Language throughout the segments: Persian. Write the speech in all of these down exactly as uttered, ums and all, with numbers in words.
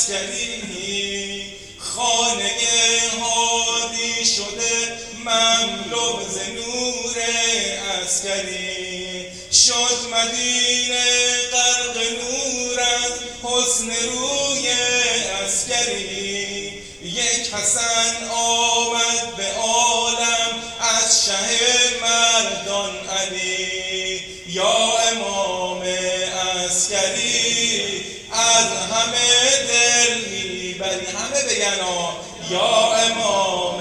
عسکری، خانه هادی شده مملو ز نور عسکری. شد مدینه غرق نور از حسن روی عسکری. یک حسن آمد به عالم از شه مردان علی. یا امام عسکری از همه دل میبری. همه بگن یا امام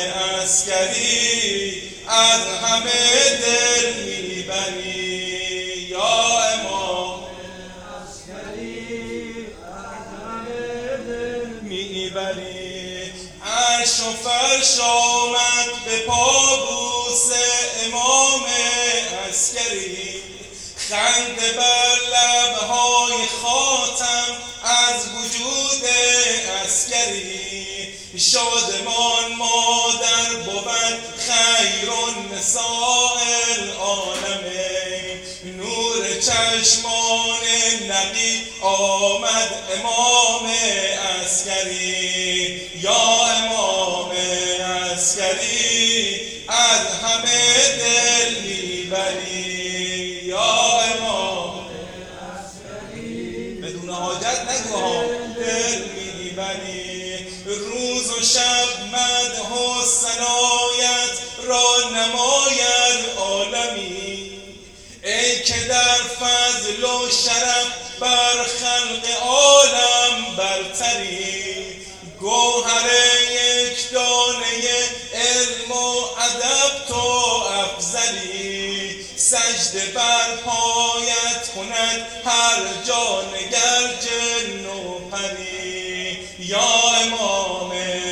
عسکری از همه دل میبری. یا امام عسکری از همه دل میبری. عرش و فرش آمد به پابوس امام عسکری. خنده بر لبهای خاتم از وجود عسکری. شادمان مادر بود خیر النساء العالمین. نور چشمان نبی آمد امام عسکری. یا امام عسکری از همه دل میبری. یا امام عسکری بدون حاجت نگو ها دل میبری. روز و شب مدح و ثنایت را نماید عالمی. ای که در فضل و شرف بر خلق عالم برتری. گوهر یک دانه علم و ادب تو افضلی. سجده بر پایت کند هر جانگر جن و پری. یا امام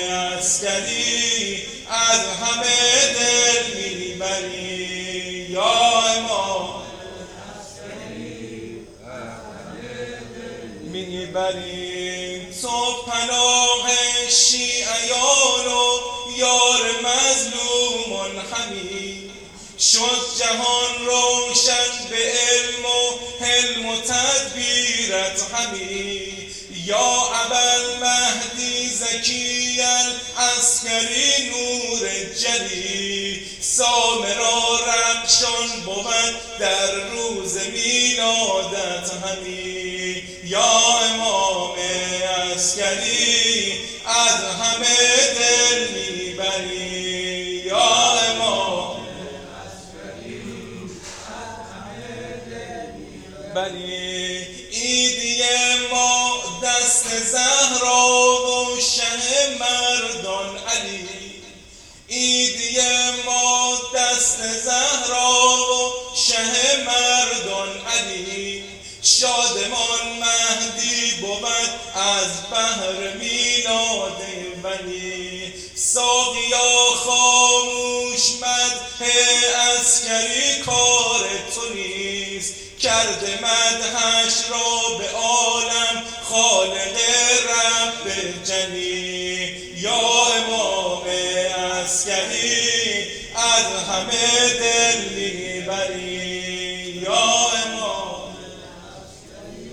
عسکری از همه دل میبری. یا امام عسکری از همه دل میبری. تو پناه شیعیان و یار مظلومان همی. شد جهان روشن به علم و حلم و تدبیرت همی. یا ابوالمهدی زکی العسکری نور جلی. سامرا رخشان بود در روز میلادت همی. یا امام عسکری از همه دل میبری. یا امام عسکری از همه دل میبری. عیدی ما دست زهرا و شه مردان علی. عیدی ما دست زهرا و شه مردان علی. شادمان مهدی بود از بهر میلاد ولی. ساقیا خاموش مدح عسکری کار تو نیست. کرده مدحش را به عالم خالق رب جلی. یا امام عسکری از همه دل